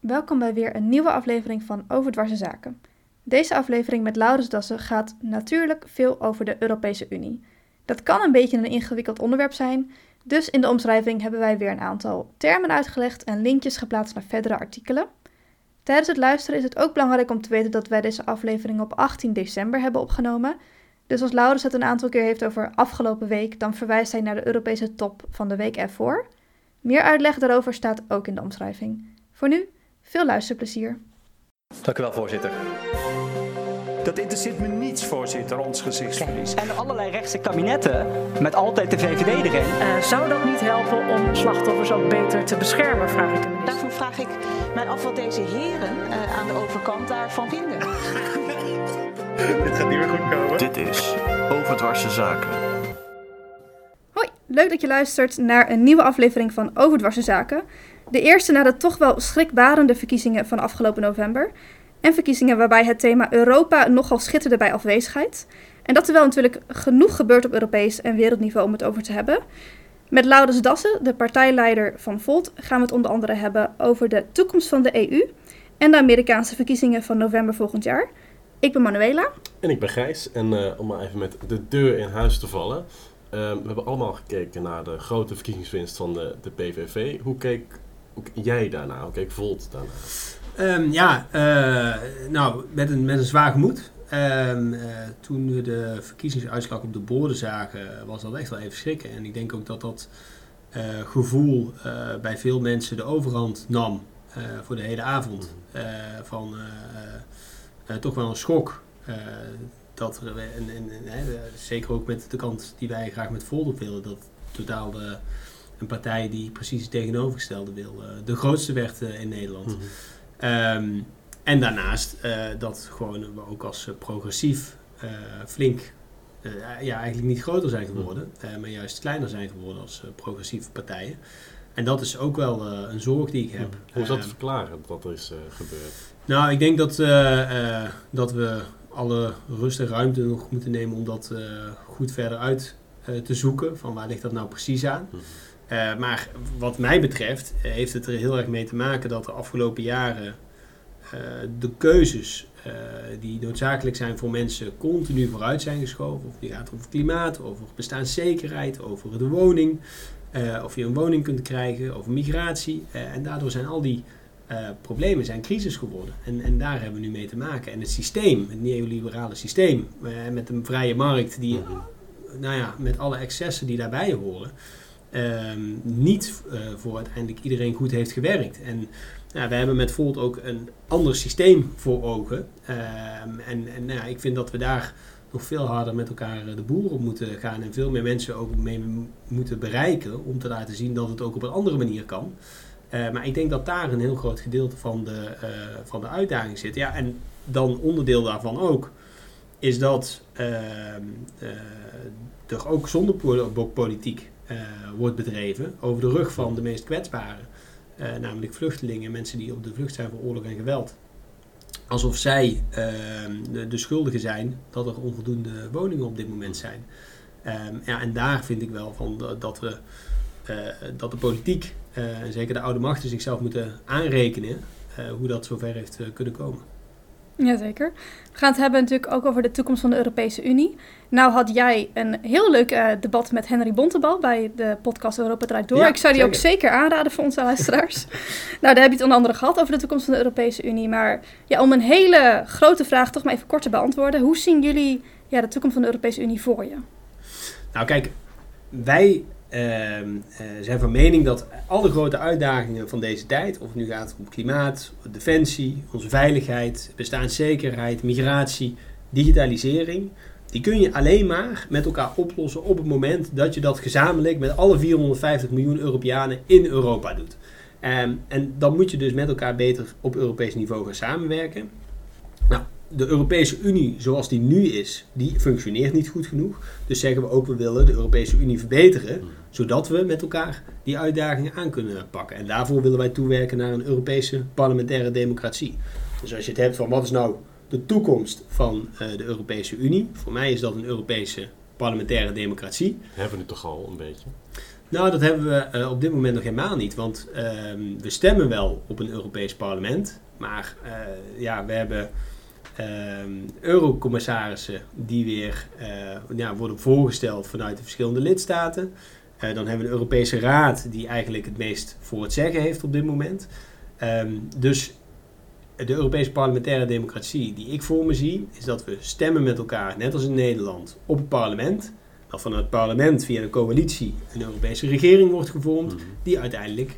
welkom bij weer een nieuwe aflevering van Overdwarse Zaken. Deze aflevering met Laurens Dassen gaat natuurlijk veel over de Europese Unie. Dat kan een beetje een ingewikkeld onderwerp zijn, dus in de omschrijving hebben wij weer een aantal termen uitgelegd en linkjes geplaatst naar verdere artikelen. Tijdens het luisteren is het ook belangrijk om te weten dat wij deze aflevering op 18 december hebben opgenomen. Dus als Laurens het een aantal keer heeft over afgelopen week, dan verwijst hij naar de Europese top van de week ervoor. Meer uitleg daarover staat ook in de omschrijving. Voor nu, veel luisterplezier. Dank u wel, voorzitter. Dat interesseert me niets, voorzitter, ons gezichtsverlies. En allerlei rechtse kabinetten met altijd de VVD erin. Zou dat niet helpen om slachtoffers ook beter te beschermen, vraag ik de minister. Daarvoor vraag ik mij af wat deze heren aan de overkant daarvan vinden. Dit gaat niet meer goed komen. Dit is Overdwarse Zaken. Hoi, leuk dat je luistert naar een nieuwe aflevering van Overdwarse Zaken. De eerste na de toch wel schrikbarende verkiezingen van afgelopen november. En verkiezingen waarbij het thema Europa nogal schitterde bij afwezigheid. En dat terwijl natuurlijk genoeg gebeurt op Europees en wereldniveau om het over te hebben. Met Laurens Dassen, de partijleider van Volt, gaan we het onder andere hebben over de toekomst van de EU en de Amerikaanse verkiezingen van november volgend jaar. Ik ben Manuela. En ik ben Gijs. En om maar even met de deur in huis te vallen. We hebben allemaal gekeken naar de grote verkiezingswinst van de PVV. Hoe keek jij daarna? Hoe keek Volt daarna? Met een zwaar gemoed. Toen we de verkiezingsuitslag op de borden zagen, was dat echt wel even schrikken. En ik denk ook dat gevoel bij veel mensen de overhand nam voor de hele avond. Toch wel een schok. Zeker ook met de kant die wij graag met Volt op willen, dat totaal een partij die precies het tegenovergestelde wil, de grootste werd in Nederland. Mm-hmm. En daarnaast dat gewoon we ook als progressief flink eigenlijk niet groter zijn geworden, maar juist kleiner zijn geworden als progressieve partijen. En dat is ook wel een zorg die ik heb. Hoe is dat te verklaren, wat er is gebeurd? Nou, ik denk dat we alle rust en ruimte nog moeten nemen om dat goed verder uit te zoeken. Van waar ligt dat nou precies aan? Maar wat mij betreft heeft het er heel erg mee te maken dat de afgelopen jaren de keuzes die noodzakelijk zijn voor mensen continu vooruit zijn geschoven. Of die gaat over klimaat, over bestaanszekerheid, over de woning. Of je een woning kunt krijgen, over migratie. En daardoor zijn al die problemen zijn crisis geworden. En daar hebben we nu mee te maken. En het systeem, het neoliberale systeem, met een vrije markt die, met alle excessen die daarbij horen, niet voor uiteindelijk iedereen goed heeft gewerkt. En we hebben met Volt ook een ander systeem voor ogen. Ik vind dat we daar nog veel harder met elkaar de boer op moeten gaan en veel meer mensen ook mee moeten bereiken om te laten zien dat het ook op een andere manier kan. Maar ik denk dat daar een heel groot gedeelte van de uitdaging zit. Ja, en dan onderdeel daarvan ook is dat er ook zonderpolitiek wordt bedreven over de rug van de meest kwetsbaren. Namelijk vluchtelingen, mensen die op de vlucht zijn voor oorlog en geweld. Alsof zij de schuldigen zijn dat er onvoldoende woningen op dit moment zijn. En daar vind ik wel van dat de politiek, en zeker de oude machten, zichzelf moeten aanrekenen hoe dat zover heeft kunnen komen. Jazeker. We gaan het hebben natuurlijk ook over de toekomst van de Europese Unie. Nou had jij een heel leuk debat met Henry Bontebal bij de podcast Europa Draait Door. Ja, ik zou die ook zeker aanraden voor onze luisteraars. Nou, daar heb je het onder andere gehad over de toekomst van de Europese Unie. Maar ja, om een hele grote vraag toch maar even kort te beantwoorden. Hoe zien jullie de toekomst van de Europese Unie voor je? Nou kijk, wij zijn van mening dat alle grote uitdagingen van deze tijd, of het nu gaat om klimaat, defensie, onze veiligheid, bestaanszekerheid, migratie, digitalisering, die kun je alleen maar met elkaar oplossen op het moment dat je dat gezamenlijk met alle 450 miljoen Europeanen in Europa doet. En dan moet je dus met elkaar beter op Europees niveau gaan samenwerken. Nou, de Europese Unie zoals die nu is, die functioneert niet goed genoeg. Dus zeggen we ook, we willen de Europese Unie verbeteren, zodat we met elkaar die uitdagingen aan kunnen pakken. En daarvoor willen wij toewerken naar een Europese parlementaire democratie. Dus als je het hebt van wat is nou de toekomst van de Europese Unie, voor mij is dat een Europese parlementaire democratie. Hebben we het toch al een beetje? Nou, dat hebben we op dit moment nog helemaal niet. Want we stemmen wel op een Europees parlement. Maar we hebben eurocommissarissen die weer worden voorgesteld vanuit de verschillende lidstaten. Dan hebben we een Europese Raad die eigenlijk het meest voor het zeggen heeft op dit moment. Dus de Europese parlementaire democratie die ik voor me zie, is dat we stemmen met elkaar, net als in Nederland, op het parlement. Dat vanuit het parlement via een coalitie een Europese regering wordt gevormd, die uiteindelijk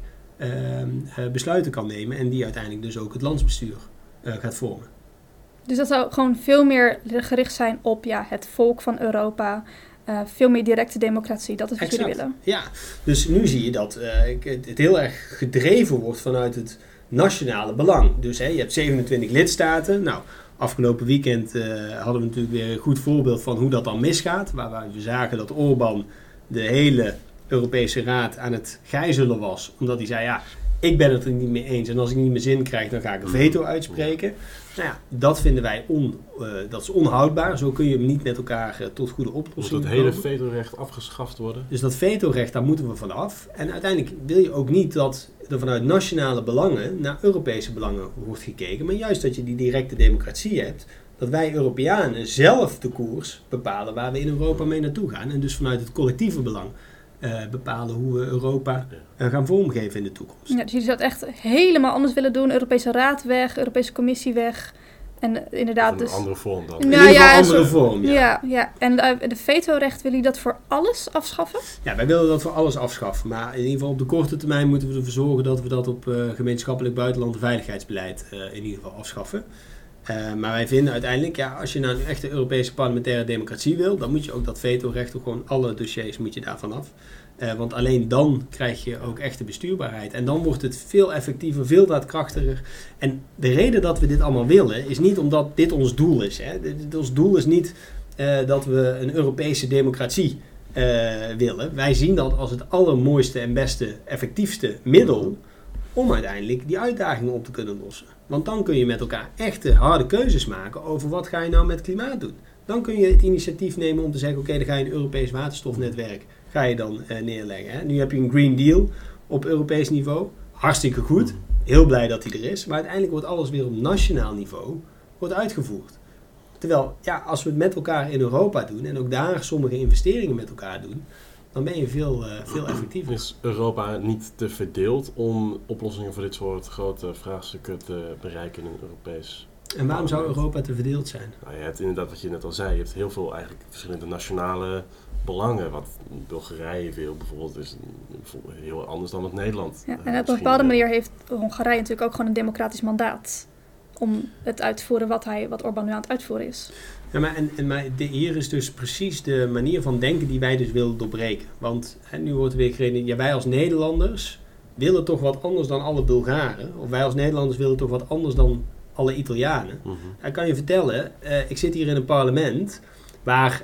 besluiten kan nemen en die uiteindelijk dus ook het landsbestuur gaat vormen. Dus dat zou gewoon veel meer gericht zijn op het volk van Europa. Veel meer directe democratie, dat is wat jullie willen. Ja, dus nu zie je dat het heel erg gedreven wordt vanuit het nationale belang. Dus je hebt 27 lidstaten. Nou, afgelopen weekend hadden we natuurlijk weer een goed voorbeeld van hoe dat dan misgaat. Waar we zagen dat Orbán de hele Europese Raad aan het gijzelen was. Omdat hij zei, ik ben het er niet mee eens. En als ik niet mijn zin krijg, dan ga ik een veto uitspreken. Nou ja, dat vinden wij dat is onhoudbaar. Zo kun je hem niet met elkaar tot goede oplossingen komen. Moet dat hele vetorecht afgeschaft worden? Dus dat vetorecht, daar moeten we vanaf. En uiteindelijk wil je ook niet dat er vanuit nationale belangen naar Europese belangen wordt gekeken. Maar juist dat je die directe democratie hebt. Dat wij Europeanen zelf de koers bepalen waar we in Europa mee naartoe gaan. En dus vanuit het collectieve belang bepalen hoe we Europa gaan vormgeven in de toekomst. Ja, dus jullie zouden het echt helemaal anders willen doen. Europese Raad weg, Europese Commissie weg. En inderdaad een andere vorm dan. In ieder geval een andere vorm, ja. En de vetorecht, willen jullie dat voor alles afschaffen? Ja, wij willen dat voor alles afschaffen. Maar in ieder geval op de korte termijn moeten we ervoor zorgen dat we dat op gemeenschappelijk buitenland- en veiligheidsbeleid in ieder geval afschaffen. Maar wij vinden uiteindelijk, als je nou een echte Europese parlementaire democratie wil, dan moet je ook dat vetorecht op gewoon alle dossiers moet je daarvan af. Want alleen dan krijg je ook echte bestuurbaarheid. En dan wordt het veel effectiever, veel daadkrachtiger. En de reden dat we dit allemaal willen, is niet omdat dit ons doel is. Hè. Ons doel is niet dat we een Europese democratie willen. Wij zien dat als het allermooiste en beste, effectiefste middel om uiteindelijk die uitdagingen op te kunnen lossen. Want dan kun je met elkaar echte harde keuzes maken over wat ga je nou met klimaat doen. Dan kun je het initiatief nemen om te zeggen, oké, dan ga je een Europees waterstofnetwerk ga je dan neerleggen. Hè? Nu heb je een Green Deal op Europees niveau. Hartstikke goed. Heel blij dat die er is. Maar uiteindelijk wordt alles weer op nationaal niveau uitgevoerd. Terwijl, als we het met elkaar in Europa doen en ook daar sommige investeringen met elkaar doen, dan ben je veel effectiever. Is Europa niet te verdeeld om oplossingen voor dit soort grote vraagstukken te bereiken in een Europees? En waarom zou Europa te verdeeld zijn? Nou, je hebt inderdaad wat je net al zei, je hebt heel veel eigenlijk verschillende nationale belangen. Wat Bulgarije wil bijvoorbeeld is heel anders dan het Nederland. Ja, en op een bepaalde manier heeft Hongarije natuurlijk ook gewoon een democratisch mandaat om het uit te voeren wat Orbán nu aan het uitvoeren is. Ja, maar hier is dus precies de manier van denken die wij dus willen doorbreken. Want nu wordt er weer gereden, wij als Nederlanders willen toch wat anders dan alle Bulgaren. Of wij als Nederlanders willen toch wat anders dan alle Italianen. Ik kan je vertellen, ik zit hier in een parlement waar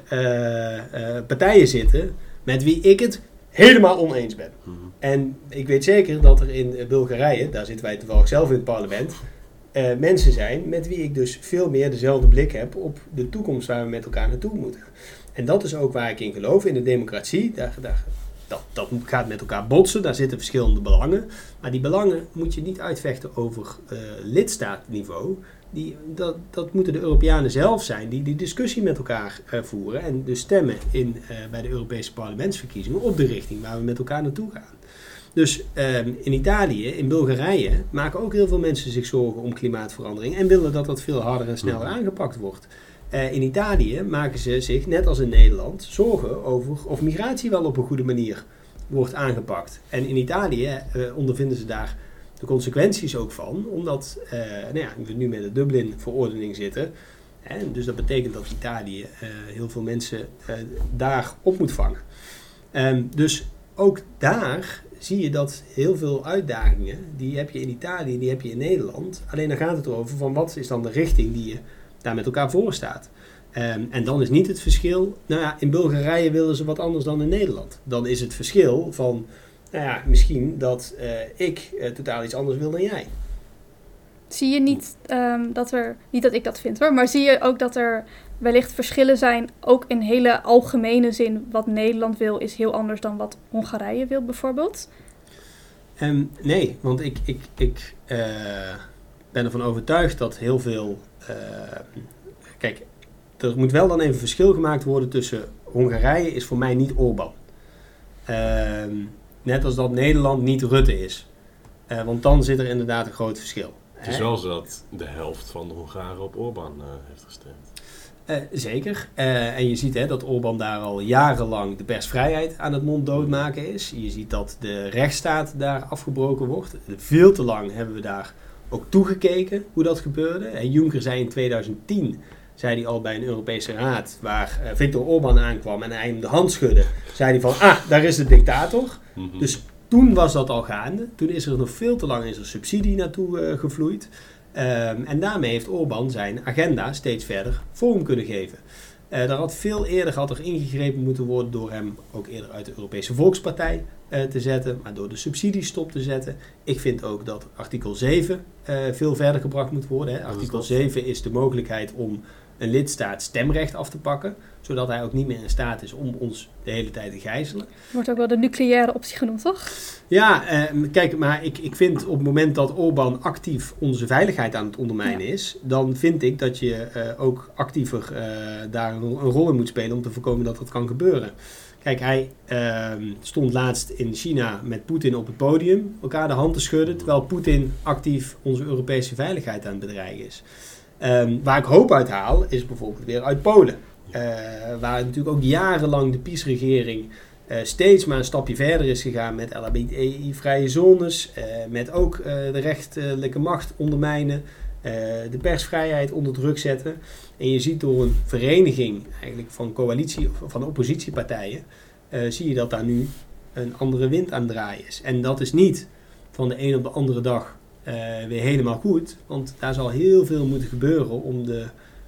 partijen zitten met wie ik het helemaal oneens ben. En ik weet zeker dat er in Bulgarije, daar zitten wij toevallig zelf in het parlement, mensen zijn met wie ik dus veel meer dezelfde blik heb op de toekomst waar we met elkaar naartoe moeten. En dat is ook waar ik in geloof, in de democratie. Dat gaat met elkaar botsen, daar zitten verschillende belangen. Maar die belangen moet je niet uitvechten over lidstaatniveau. Dat moeten de Europeanen zelf zijn die die discussie met elkaar voeren. En dus stemmen bij de Europese parlementsverkiezingen op de richting waar we met elkaar naartoe gaan. Dus in Italië, in Bulgarije, maken ook heel veel mensen zich zorgen om klimaatverandering. En willen dat dat veel harder en sneller aangepakt wordt. In Italië maken ze zich, net als in Nederland, zorgen over of migratie wel op een goede manier wordt aangepakt. En in Italië ondervinden ze daar de consequenties ook van, omdat we nu met de Dublin-verordening zitten. Dus dat betekent dat Italië heel veel mensen daar op moet vangen. Dus ook daar zie je dat heel veel uitdagingen, die heb je in Italië, die heb je in Nederland. Alleen dan gaat het erover van wat is dan de richting die je daar met elkaar voor staat. En dan is niet het verschil, in Bulgarije willen ze wat anders dan in Nederland. Dan is het verschil van, misschien dat ik totaal iets anders wil dan jij. Dus zie je niet niet dat ik dat vind hoor, maar zie je ook dat er wellicht verschillen zijn, ook in hele algemene zin, wat Nederland wil is heel anders dan wat Hongarije wil bijvoorbeeld? Nee, want ik ben ervan overtuigd dat heel veel... kijk, er moet wel dan even verschil gemaakt worden tussen Hongarije is voor mij niet Orbán. Net als dat Nederland niet Rutte is. Want dan zit er inderdaad een groot verschil. Het is wel zo dat de helft van de Hongaren op Orbán heeft gestemd. Zeker. En je ziet dat Orbán daar al jarenlang de persvrijheid aan het monddood maken is. Je ziet dat de rechtsstaat daar afgebroken wordt. Veel te lang hebben we daar ook toegekeken hoe dat gebeurde. En Juncker zei in 2010, zei hij al bij een Europese raad, waar Viktor Orbán aankwam en hij hem de hand schudde, zei hij van, daar is de dictator. Mm-hmm. Dus toen was dat al gaande. Toen is er nog veel te lang subsidie naartoe gevloeid. En daarmee heeft Orbán zijn agenda steeds verder vorm kunnen geven. Daar had veel eerder ingegrepen moeten worden door hem ook eerder uit de Europese Volkspartij te zetten, maar door de subsidies stop te zetten. Ik vind ook dat artikel 7 veel verder gebracht moet worden. Hè. Artikel 7 is de mogelijkheid om een lidstaat stemrecht af te pakken, zodat hij ook niet meer in staat is om ons de hele tijd te gijzelen. Wordt ook wel de nucleaire optie genoemd, toch? Ja, kijk, maar ik vind op het moment dat Orbán actief onze veiligheid aan het ondermijnen is, dan vind ik dat je ook actiever daar een rol in moet spelen om te voorkomen dat dat kan gebeuren. Kijk, hij stond laatst in China met Poetin op het podium, elkaar de hand te schudden, terwijl Poetin actief onze Europese veiligheid aan het bedreigen is. Waar ik hoop uit haal, is bijvoorbeeld weer uit Polen. Waar natuurlijk ook jarenlang de PiS-regering steeds maar een stapje verder is gegaan met LHBTI-vrije zones, met ook de rechterlijke macht ondermijnen, de persvrijheid onder druk zetten. En je ziet door een vereniging eigenlijk van coalitie, van oppositiepartijen, zie je dat daar nu een andere wind aan het draaien is. En dat is niet van de een op de andere dag weer helemaal goed, want daar zal heel veel moeten gebeuren om de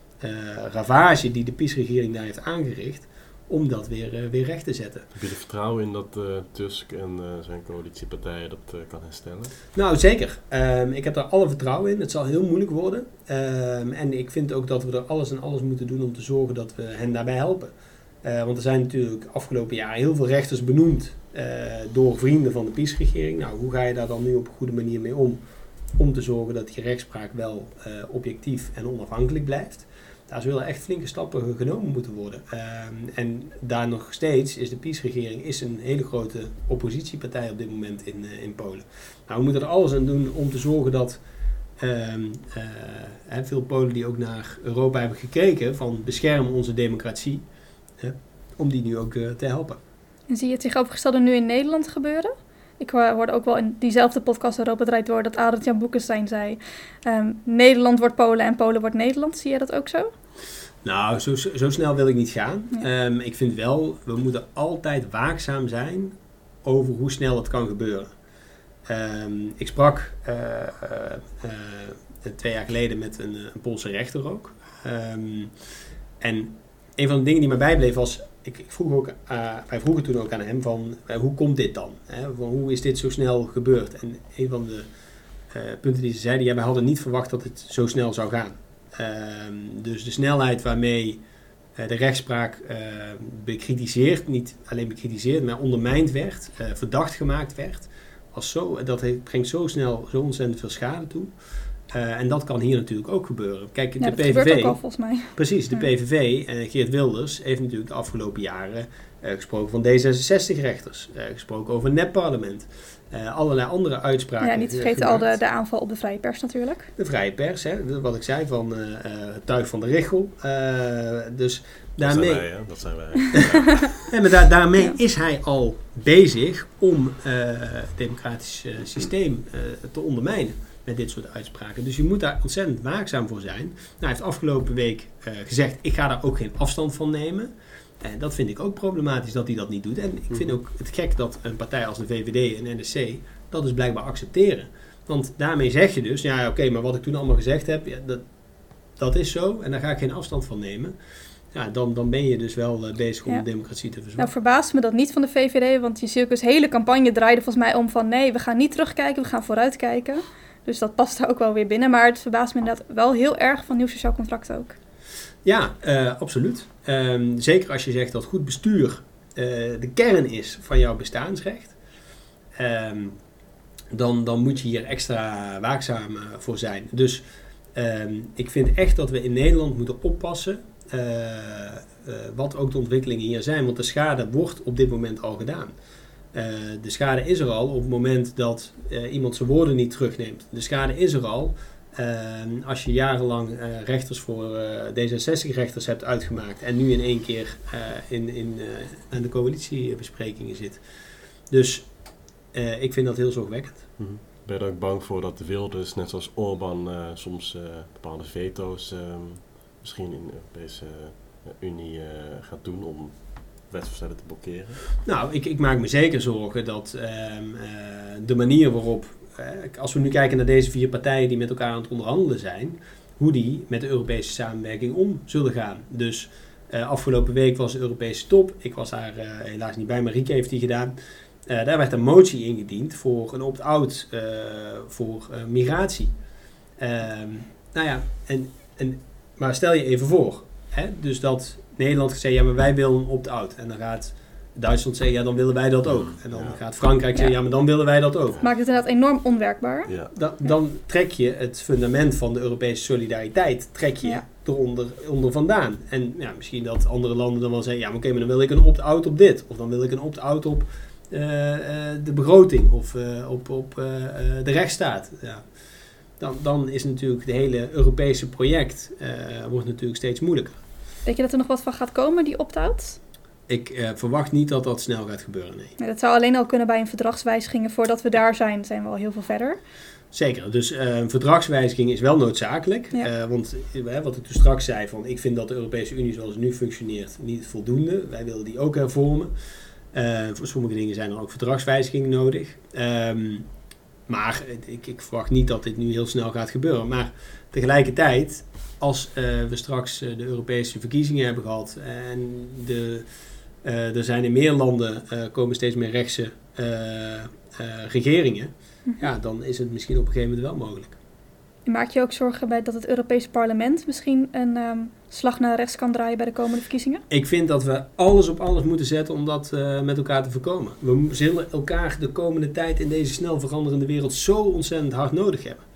ravage die de PiS-regering daar heeft aangericht, om dat weer recht te zetten. Heb je er vertrouwen in dat Tusk en zijn coalitiepartijen dat kan herstellen? Nou, zeker. Ik heb daar alle vertrouwen in. Het zal heel moeilijk worden. En ik vind ook dat we er alles en alles moeten doen om te zorgen dat we hen daarbij helpen. Want er zijn natuurlijk afgelopen jaar heel veel rechters benoemd door vrienden van de PiS-regering. Nou, hoe ga je daar dan nu op een goede manier mee om te zorgen dat die rechtspraak wel objectief en onafhankelijk blijft? Daar zullen echt flinke stappen genomen moeten worden. En daar nog steeds is de PiS-regering een hele grote oppositiepartij op dit moment in Polen. Nou, we moeten er alles aan doen om te zorgen dat veel Polen die ook naar Europa hebben gekeken van beschermen onze democratie, om die nu ook te helpen. En zie je het tegenovergestelde nu in Nederland gebeuren? Ik hoorde ook wel in diezelfde podcast Europa Draait Door dat Arend-Jan Boekenstein zei, Nederland wordt Polen en Polen wordt Nederland. Zie je dat ook zo? Nou, zo snel wil ik niet gaan. Ja. Ik vind wel, we moeten altijd waakzaam zijn over hoe snel het kan gebeuren. Ik sprak 2 jaar geleden met een Poolse rechter ook. En een van de dingen die mij bijbleef was, wij vroegen toen ook aan hem van, hoe komt dit dan? Van, hoe is dit zo snel gebeurd? En een van de punten die ze zeiden, wij hadden niet verwacht dat het zo snel zou gaan. Dus de snelheid waarmee de rechtspraak bekritiseerd, niet alleen bekritiseerd, maar ondermijnd werd, verdacht gemaakt werd, was dat brengt zo snel zo ontzettend veel schade toe. En dat kan hier natuurlijk ook gebeuren. Kijk, de dat PVV, gebeurt ook al volgens mij. Precies, de PVV, Geert Wilders, heeft natuurlijk de afgelopen jaren gesproken van D66-rechters, gesproken over een nepparlement. Allerlei andere uitspraken. Ja, niet vergeten al de aanval op de vrije pers natuurlijk. De vrije pers, wat ik zei, van het tuig van de richel. Dus daarmee, dat zijn wij. Ja, maar daarmee is hij al bezig om het democratisch systeem te ondermijnen met dit soort uitspraken. Dus je moet daar ontzettend waakzaam voor zijn. Nou, hij heeft afgelopen week gezegd, ik ga daar ook geen afstand van nemen. Dat vind ik ook problematisch dat hij dat niet doet. En ik vind ook het gek dat een partij als de VVD en NSC dat dus blijkbaar accepteren. Want daarmee zeg je dus, ja oké, maar wat ik toen allemaal gezegd heb, dat is zo en daar ga ik geen afstand van nemen. Ja, dan ben je dus wel bezig om de democratie te verzorgen. Nou, verbaast me dat niet van de VVD, want die circus hele campagne draaide volgens mij om van nee, we gaan niet terugkijken, we gaan vooruitkijken. Dus dat past daar ook wel weer binnen. Maar het verbaast me inderdaad wel heel erg van nieuw sociaal contract ook. Ja, absoluut. Zeker als je zegt dat goed bestuur de kern is van jouw bestaansrecht. Dan moet je hier extra waakzaam voor zijn. Dus ik vind echt dat we in Nederland moeten oppassen wat ook de ontwikkelingen hier zijn. Want de schade wordt op dit moment al gedaan. De schade is er al op het moment dat iemand zijn woorden niet terugneemt. De schade is er al als je jarenlang rechters voor D66-rechters hebt uitgemaakt en nu in één keer aan de coalitiebesprekingen zit. Dus ik vind dat heel zorgwekkend. Mm-hmm. Ben je er ook bang voor dat de Wilders, net zoals Orbán, soms bepaalde veto's misschien in de Europese Unie gaat doen om wetsvoorstellen te blokkeren? Nou, ik maak me zeker zorgen dat de manier waarop, als we nu kijken naar deze 4 partijen die met elkaar aan het onderhandelen zijn, hoe die met de Europese samenwerking om zullen gaan. Dus afgelopen week was de Europese top. Ik was daar helaas niet bij, maar Rieke heeft die gedaan. Daar werd een motie ingediend voor een opt-out voor migratie. Maar stel je even voor, dus dat Nederland zegt, ja, maar wij willen een opt-out. En dan gaat Duitsland zeggen, ja, dan willen wij dat ook. En dan gaat Frankrijk zeggen, ja, maar dan willen wij dat ook. Maakt het inderdaad enorm onwerkbaar. Ja. Dan trek je het fundament van de Europese solidariteit eronder vandaan. En ja, misschien dat andere landen dan wel zeggen, ja, maar oké, maar dan wil ik een opt-out op dit. Of dan wil ik een opt-out op de begroting of op de rechtsstaat. Ja. Dan is natuurlijk het hele Europese project wordt natuurlijk steeds moeilijker. Denk je dat er nog wat van gaat komen, die opt-out? Ik verwacht niet dat dat snel gaat gebeuren, nee. Dat zou alleen al kunnen bij een verdragswijziging. Voordat we daar zijn we al heel veel verder. Zeker, dus een verdragswijziging is wel noodzakelijk. Ja. Want wat ik toen straks zei, van, ik vind dat de Europese Unie zoals het nu functioneert niet voldoende. Wij willen die ook hervormen. Voor sommige dingen zijn er ook verdragswijzigingen nodig. Maar ik verwacht niet dat dit nu heel snel gaat gebeuren. Maar tegelijkertijd, als we straks de Europese verkiezingen hebben gehad en er zijn in meer landen komen steeds meer rechtse regeringen, ja, dan is het misschien op een gegeven moment wel mogelijk. Maak je ook zorgen bij dat het Europese parlement misschien een slag naar rechts kan draaien bij de komende verkiezingen? Ik vind dat we alles op alles moeten zetten om dat met elkaar te voorkomen. We zullen elkaar de komende tijd in deze snel veranderende wereld zo ontzettend hard nodig hebben.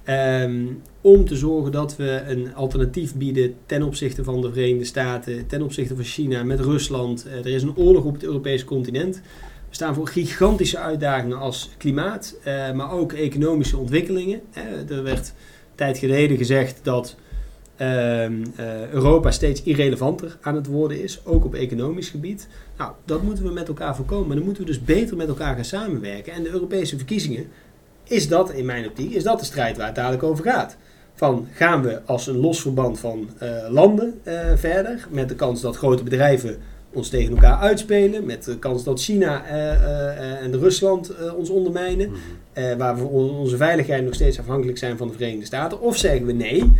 Om te zorgen dat we een alternatief bieden ten opzichte van de Verenigde Staten, ten opzichte van China, met Rusland. Er is een oorlog op het Europese continent. We staan voor gigantische uitdagingen als klimaat, maar ook economische ontwikkelingen. Er werd een tijd geleden gezegd dat Europa steeds irrelevanter aan het worden is, ook op economisch gebied. Nou, dat moeten we met elkaar voorkomen. Dan moeten we dus beter met elkaar gaan samenwerken. En de Europese verkiezingen, is dat in mijn optiek, is dat de strijd waar het dadelijk over gaat. Van, gaan we als een los verband van landen verder, met de kans dat grote bedrijven ons tegen elkaar uitspelen, met de kans dat China en Rusland ons ondermijnen, waar we onze veiligheid nog steeds afhankelijk zijn van de Verenigde Staten, of zeggen we nee,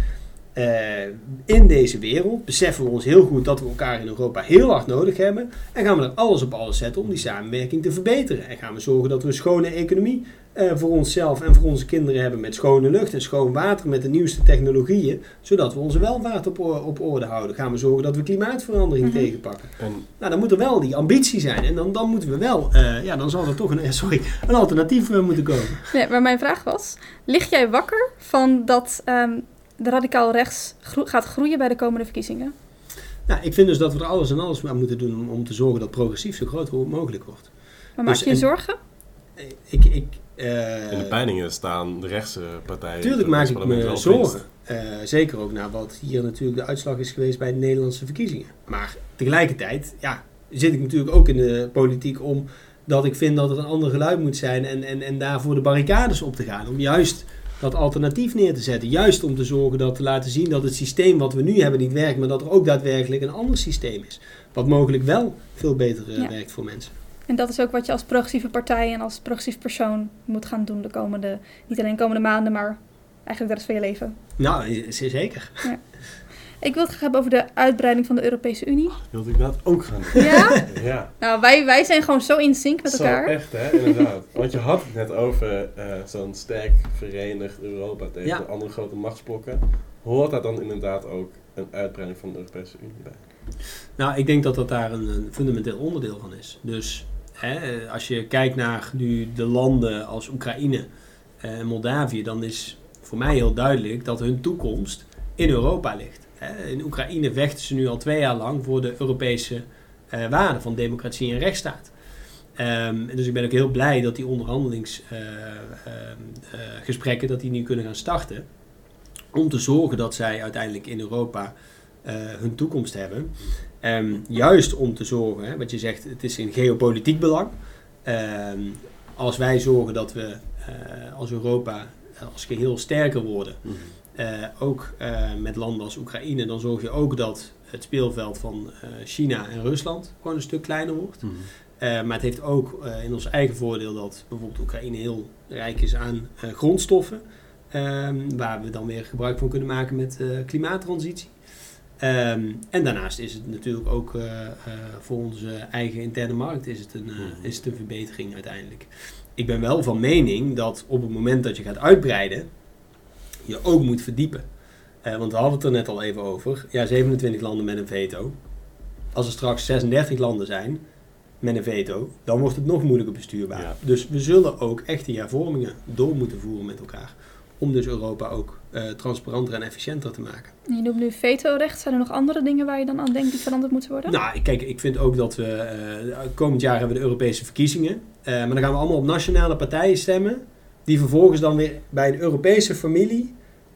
in deze wereld beseffen we ons heel goed dat we elkaar in Europa heel hard nodig hebben en gaan we er alles op alles zetten om die samenwerking te verbeteren en gaan we zorgen dat we een schone economie voor onszelf en voor onze kinderen hebben met schone lucht en schoon water met de nieuwste technologieën, zodat we onze welvaart op orde houden. Gaan we zorgen dat we klimaatverandering tegenpakken. Nou, dan moet er wel die ambitie zijn en dan moeten we wel, dan zal er toch een alternatief moeten komen. Ja, maar mijn vraag was, lig jij wakker van dat de radicaal rechts gaat groeien bij de komende verkiezingen? Nou, ik vind dus dat we er alles en alles aan moeten doen om te zorgen dat progressief zo groot mogelijk wordt. Maar maak je je zorgen? In de peilingen staan de rechtse partijen. Tuurlijk maak ik me zorgen. Zeker ook naar wat hier natuurlijk de uitslag is geweest bij de Nederlandse verkiezingen. Maar tegelijkertijd zit ik natuurlijk ook in de politiek omdat ik vind dat er een ander geluid moet zijn en daarvoor de barricades op te gaan. Om juist dat alternatief neer te zetten. Juist om te zorgen te laten zien dat het systeem wat we nu hebben niet werkt, maar dat er ook daadwerkelijk een ander systeem is. Wat mogelijk wel veel beter werkt voor mensen. En dat is ook wat je als progressieve partij en als progressief persoon moet gaan doen niet alleen de komende maanden, maar eigenlijk de rest van je leven. Nou, zeker. Ik wil het graag hebben over de uitbreiding van de Europese Unie. Wilde ik dat ook gaan doen? Ja? Ja. Nou, wij zijn gewoon zo in sync met elkaar. Zo echt, hè? Inderdaad. Want je had het net over zo'n sterk verenigd Europa tegen de andere grote machtsblokken. Hoort daar dan inderdaad ook een uitbreiding van de Europese Unie bij? Nou, ik denk dat daar een fundamenteel onderdeel van is. Dus als je kijkt naar nu de landen als Oekraïne en Moldavië, dan is voor mij heel duidelijk dat hun toekomst in Europa ligt. In Oekraïne vechten ze nu al 2 jaar lang voor de Europese waarden van democratie en rechtsstaat. Dus ik ben ook heel blij dat die onderhandelingsgesprekken dat die nu kunnen gaan starten. Om te zorgen dat zij uiteindelijk in Europa hun toekomst hebben. Juist om te zorgen, wat je zegt, het is in geopolitiek belang. Als wij zorgen dat we als Europa als geheel sterker worden, ook met landen als Oekraïne, dan zorg je ook dat het speelveld van China en Rusland gewoon een stuk kleiner wordt. Maar het heeft ook in ons eigen voordeel dat bijvoorbeeld Oekraïne heel rijk is aan grondstoffen, waar we dan weer gebruik van kunnen maken met klimaattransitie. En daarnaast is het natuurlijk ook voor onze eigen interne markt is het een verbetering uiteindelijk. Ik ben wel van mening dat op het moment dat je gaat uitbreiden, je ook moet verdiepen. Want we hadden het er net al even over. Ja, 27 landen met een veto. Als er straks 36 landen zijn met een veto, dan wordt het nog moeilijker bestuurbaar. Ja. Dus we zullen ook echte hervormingen door moeten voeren met elkaar. Om dus Europa ook transparanter en efficiënter te maken. Je noemt nu vetorecht. Zijn er nog andere dingen waar je dan aan denkt die veranderd moeten worden? Nou, kijk, ik vind ook dat we komend jaar hebben we de Europese verkiezingen. Maar dan gaan we allemaal op nationale partijen stemmen. Die vervolgens dan weer bij de Europese familie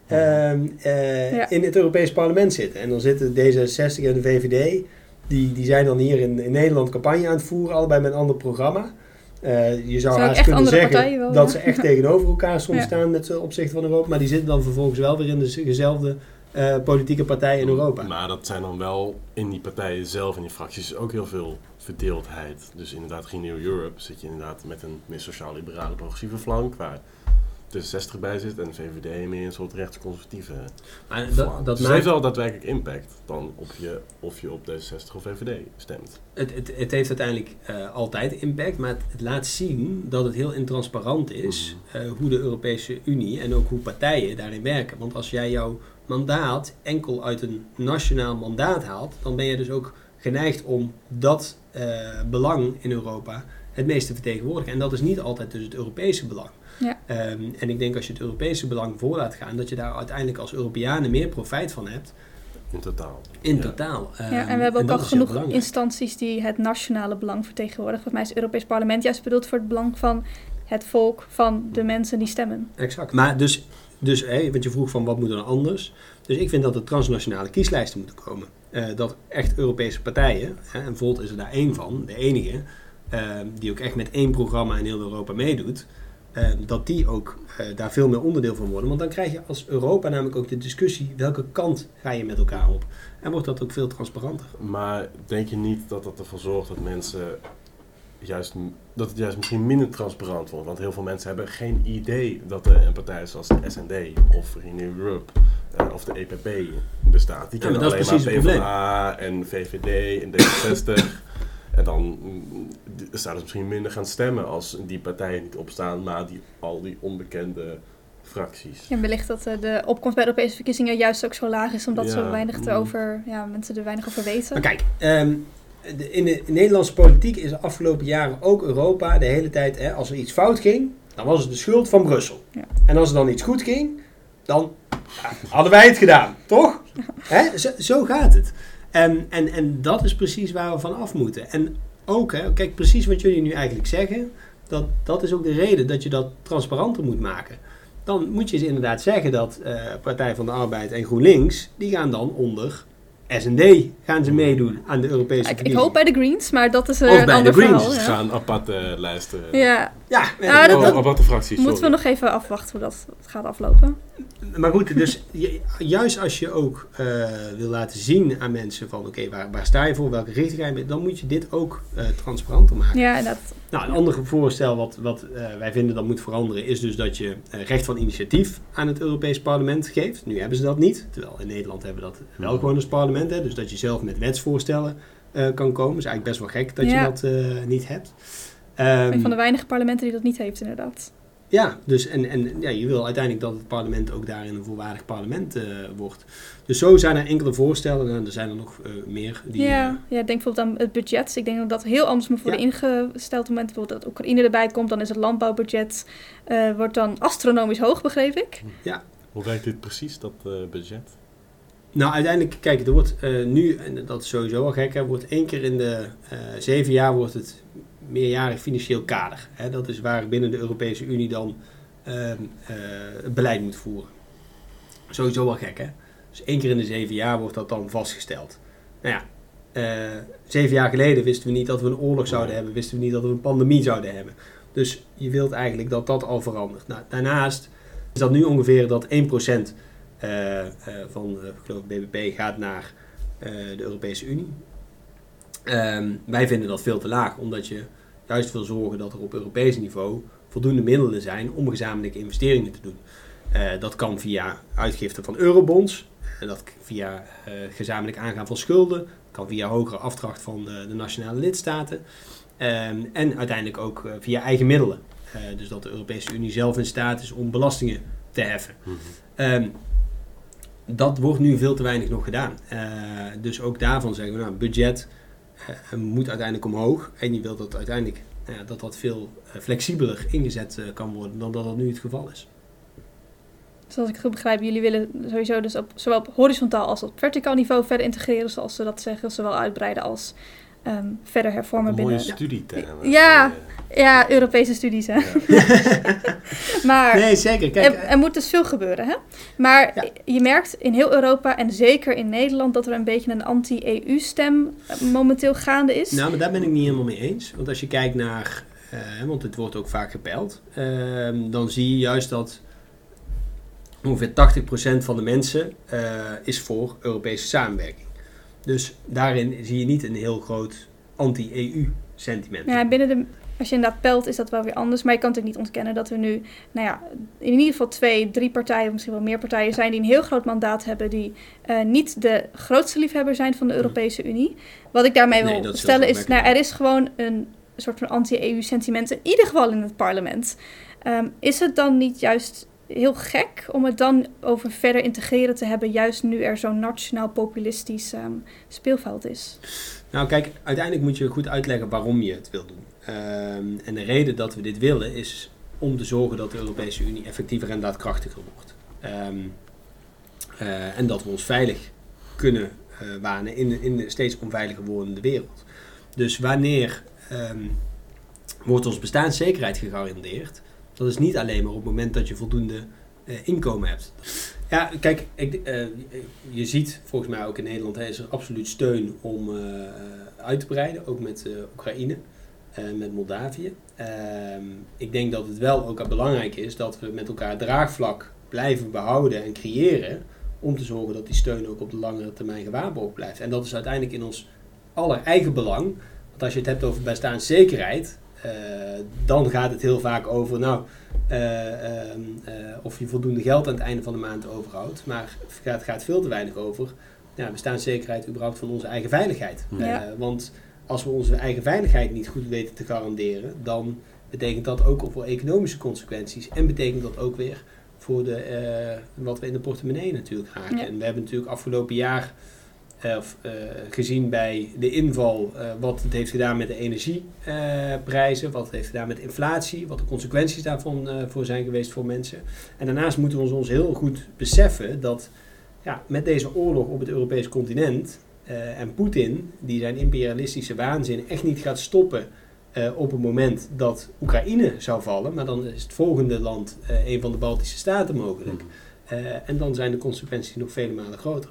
in het Europees parlement zitten. En dan zitten D66 en de VVD. Die zijn dan hier in Nederland campagne aan het voeren. Allebei met een ander programma. Je zou haast kunnen zeggen dat ze echt tegenover elkaar soms staan met opzichte van Europa. Maar die zitten dan vervolgens wel weer in dezelfde politieke partij in Europa. Maar dat zijn dan wel in die partijen zelf, in die fracties, ook heel veel verdeeldheid. Dus inderdaad, Renew Europe zit je inderdaad met een meer sociaal-liberale progressieve flank, waar D66 bij zit en de VVD meer een soort rechtsconservatieve flank. Dat heeft wel daadwerkelijk impact dan of je op D66 of VVD stemt. Het heeft uiteindelijk altijd impact, maar het laat zien dat het heel intransparant is hoe de Europese Unie en ook hoe partijen daarin werken. Want als jij jouw mandaat enkel uit een nationaal mandaat haalt, dan ben je dus ook geneigd om dat belang in Europa het meeste te vertegenwoordigen. En dat is niet altijd dus het Europese belang. Ja. En ik denk als je het Europese belang voor laat gaan, dat je daar uiteindelijk als Europeanen meer profijt van hebt. In totaal. En we hebben ook al genoeg instanties die het nationale belang vertegenwoordigen. Volgens mij is het Europees Parlement juist bedoeld voor het belang van het volk, van de mensen die stemmen. Exact. Maar dus want je vroeg van wat moet er dan anders. Dus ik vind dat er transnationale kieslijsten moeten komen. Dat echt Europese partijen, en Volt is er daar één van, de enige, die ook echt met één programma in heel Europa meedoet, dat die ook daar veel meer onderdeel van worden. Want dan krijg je als Europa namelijk ook de discussie, welke kant ga je met elkaar op? En wordt dat ook veel transparanter. Maar denk je niet dat dat ervoor zorgt dat dat het juist misschien minder transparant wordt? Want heel veel mensen hebben geen idee dat er een partij zoals de SND of Renew Europe of de EPP bestaat. Die kennen alleen maar PvdA en VVD en D66. En dan zouden ze misschien minder gaan stemmen als die partijen niet opstaan, maar al die onbekende fracties. En wellicht dat de opkomst bij de Europese verkiezingen juist ook zo laag is, omdat mensen er weinig over weten. Maar kijk, in de Nederlandse politiek is de afgelopen jaren ook Europa de hele tijd, als er iets fout ging, dan was het de schuld van Brussel. Ja. En als er dan iets goed ging, dan hadden wij het gedaan, toch? Zo gaat het. En dat is precies waar we van af moeten. En ook, kijk, precies wat jullie nu eigenlijk zeggen, dat is ook de reden dat je dat transparanter moet maken. Dan moet je inderdaad zeggen dat Partij van de Arbeid en GroenLinks, die gaan dan onder S&D gaan ze meedoen aan de Europese verkiezingen. Ik hoop bij de Greens, maar dat is Of een bij ander de Greens. verhaal. Ze gaan aparte lijsten. Ja. Aparte fracties. Moeten we nog even afwachten hoe dat gaat aflopen. Maar goed, dus juist als je ook wil laten zien aan mensen van oké, waar sta je voor, welke richting ga je mee, dan moet je dit ook transparanter maken. Ja, inderdaad. Nou, een ander voorstel wat wij vinden dat moet veranderen is dus dat je recht van initiatief aan het Europees Parlement geeft. Nu hebben ze dat niet, terwijl in Nederland hebben we dat wel gewoon als parlement. Hè, dus dat je zelf met wetsvoorstellen kan komen. is eigenlijk best wel gek dat je dat niet hebt. Een van de weinige parlementen die dat niet heeft, inderdaad. Ja, dus en je wil uiteindelijk dat het parlement ook daarin een volwaardig parlement wordt. Dus zo zijn er enkele voorstellen en er zijn er nog meer. Ik denk bijvoorbeeld aan het budget. Ik denk dat dat heel anders moet worden ingesteld. Op het moment bijvoorbeeld dat Oekraïne erbij komt, dan is het landbouwbudget wordt dan astronomisch hoog, begreep ik. Ja. Hoe werkt dit precies, dat budget? Nou, uiteindelijk, kijk, er wordt nu, en dat is sowieso al gek, wordt 1 keer in de 7 jaar wordt het meerjarig financieel kader. Hè? Dat is waar binnen de Europese Unie dan het beleid moet voeren. Sowieso wel gek, hè? Dus 1 keer in de 7 jaar wordt dat dan vastgesteld. Nou ja, 7 jaar geleden wisten we niet dat we een oorlog zouden hebben. Wisten we niet dat we een pandemie zouden hebben. Dus je wilt eigenlijk dat dat al verandert. Nou, daarnaast is dat nu ongeveer dat 1% van geloof ik, BBP gaat naar de Europese Unie. Wij vinden dat veel te laag, omdat je juist wil zorgen dat er op Europees niveau voldoende middelen zijn om gezamenlijke investeringen te doen. Dat kan via uitgifte van eurobonds, dat via gezamenlijk aangaan van schulden, kan via hogere afdracht van de nationale lidstaten en uiteindelijk ook via eigen middelen. Dus dat de Europese Unie zelf in staat is om belastingen te heffen. Dat wordt nu veel te weinig nog gedaan. Dus ook daarvan zeggen we, nou, budget moet uiteindelijk omhoog. En je wilt dat uiteindelijk dat veel flexibeler ingezet kan worden dan dat nu het geval is. Zoals ik goed begrijp, jullie willen sowieso dus zowel op horizontaal als op verticaal niveau verder integreren, zoals ze dat zeggen, zowel uitbreiden als verder hervormen binnen. Mooie studietermen. Ja, Europese studies, hè. Maar nee, zeker. Kijk, er moet dus veel gebeuren, hè. Maar je merkt in heel Europa en zeker in Nederland dat er een beetje een anti-EU-stem momenteel gaande is. Nou, maar daar ben ik niet helemaal mee eens. Want als je kijkt naar, want het wordt ook vaak gepeild, dan zie je juist dat ongeveer 80% van de mensen is voor Europese samenwerking. Dus daarin zie je niet een heel groot anti-EU-sentiment. Ja, als je inderdaad peilt is dat wel weer anders. Maar je kan natuurlijk niet ontkennen dat er nu, in ieder geval 2, 3 partijen, misschien wel meer partijen zijn die een heel groot mandaat hebben, die niet de grootste liefhebber zijn van de Europese Unie. Wat ik daarmee wil stellen is, er is gewoon een soort van anti-EU-sentiment, in ieder geval in het parlement. Is het dan niet juist heel gek om het dan over verder integreren te hebben, juist nu er zo'n nationaal populistisch speelveld is? Nou kijk, uiteindelijk moet je goed uitleggen waarom je het wil doen. En de reden dat we dit willen is om te zorgen dat de Europese Unie effectiever en daadkrachtiger wordt. En dat we ons veilig kunnen wanen in de steeds onveiliger wordende wereld. Dus wanneer wordt ons bestaanszekerheid gegarandeerd? Dat is niet alleen maar op het moment dat je voldoende inkomen hebt. Ja, kijk, je ziet volgens mij ook in Nederland is er absoluut steun om uit te breiden, ook met Oekraïne, met Moldavië. Ik denk dat het wel ook belangrijk is dat we met elkaar draagvlak blijven behouden en creëren om te zorgen dat die steun ook op de langere termijn gewaarborgd blijft. En dat is uiteindelijk in ons aller eigen belang. Want als je het hebt over bestaanszekerheid, dan gaat het heel vaak over of je voldoende geld aan het einde van de maand overhoudt. Maar het gaat veel te weinig over bestaanszekerheid überhaupt van onze eigen veiligheid. Want als we onze eigen veiligheid niet goed weten te garanderen, dan betekent dat ook voor economische consequenties. En betekent dat ook weer voor wat we in de portemonnee natuurlijk raken. Ja. En we hebben natuurlijk afgelopen jaar gezien bij de inval wat het heeft gedaan met de energieprijzen, wat het heeft gedaan met inflatie, wat de consequenties daarvan voor zijn geweest voor mensen. En daarnaast moeten we ons heel goed beseffen dat met deze oorlog op het Europese continent en Poetin, die zijn imperialistische waanzin echt niet gaat stoppen op het moment dat Oekraïne zou vallen, maar dan is het volgende land een van de Baltische Staten mogelijk. En dan zijn de consequenties nog vele malen groter.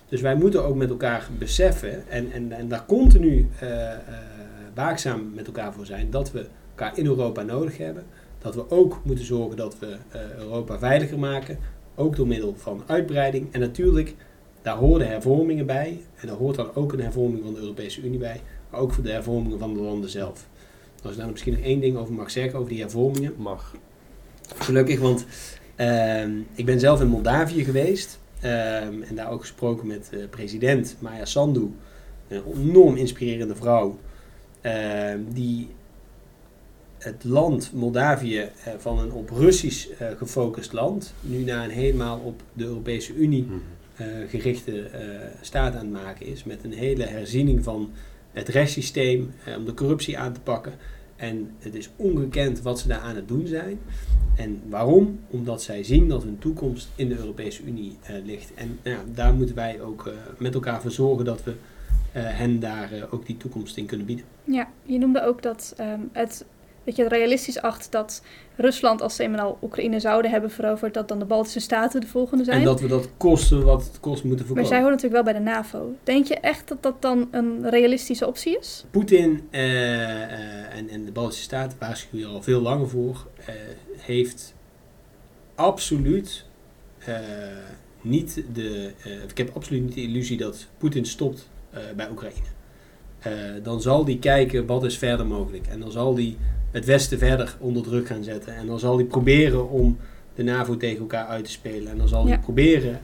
Dus wij moeten ook met elkaar beseffen en daar continu waakzaam met elkaar voor zijn dat we elkaar in Europa nodig hebben. Dat we ook moeten zorgen dat we Europa veiliger maken, ook door middel van uitbreiding. En natuurlijk, daar horen hervormingen bij. En daar hoort dan ook een hervorming van de Europese Unie bij, maar ook voor de hervormingen van de landen zelf. Als ik daar misschien nog één ding over mag zeggen, over die hervormingen. Mag. Gelukkig, want ik ben zelf in Moldavië geweest. En daar ook gesproken met president Maia Sandu. Een enorm inspirerende vrouw. Die het land Moldavië van een op Russisch gefocust land nu naar een helemaal op de Europese Unie gerichte staat aan het maken is. Met een hele herziening van het rechtssysteem om de corruptie aan te pakken. En het is ongekend wat ze daar aan het doen zijn. En waarom? Omdat zij zien dat hun toekomst in de Europese Unie ligt. En daar moeten wij ook met elkaar voor zorgen dat we hen daar ook die toekomst in kunnen bieden. Ja, je noemde ook dat dat je het realistisch acht dat Rusland, als ze eenmaal Oekraïne zouden hebben veroverd, dat dan de Baltische Staten de volgende zijn. En dat we dat kosten wat het kost moeten voorkomen. Maar zij horen natuurlijk wel bij de NAVO. Denk je echt dat dat dan een realistische optie is? Poetin en de Baltische Staten, waarschuw je al veel langer voor, heeft absoluut niet ik heb absoluut niet de illusie dat Poetin stopt bij Oekraïne. Dan zal die kijken wat is verder mogelijk. En dan zal die het Westen verder onder druk gaan zetten. En dan zal hij proberen om de NAVO tegen elkaar uit te spelen. En dan zal hij proberen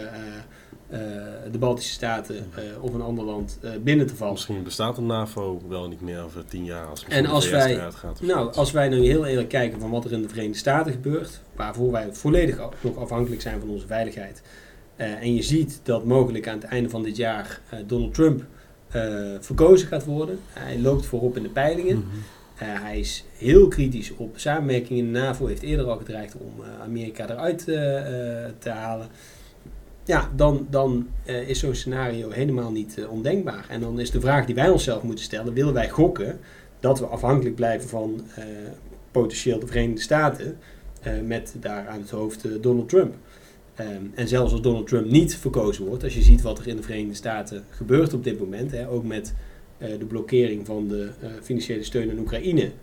de Baltische Staten of een ander land binnen te vallen. Misschien bestaat de NAVO wel niet meer over 10 jaar als als wij nu heel eerlijk kijken van wat er in de Verenigde Staten gebeurt, waarvoor wij volledig nog afhankelijk zijn van onze veiligheid. En je ziet dat mogelijk aan het einde van dit jaar Donald Trump verkozen gaat worden. Hij loopt voorop in de peilingen. Hij is heel kritisch op samenwerking in de NAVO. Heeft eerder al gedreigd om Amerika eruit te halen. Ja, dan is zo'n scenario helemaal niet ondenkbaar. En dan is de vraag die wij onszelf moeten stellen. Willen wij gokken dat we afhankelijk blijven van potentieel de Verenigde Staten met daar aan het hoofd Donald Trump? En zelfs als Donald Trump niet verkozen wordt, als je ziet wat er in de Verenigde Staten gebeurt op dit moment, ook met de blokkering van de financiële steun aan Oekraïne,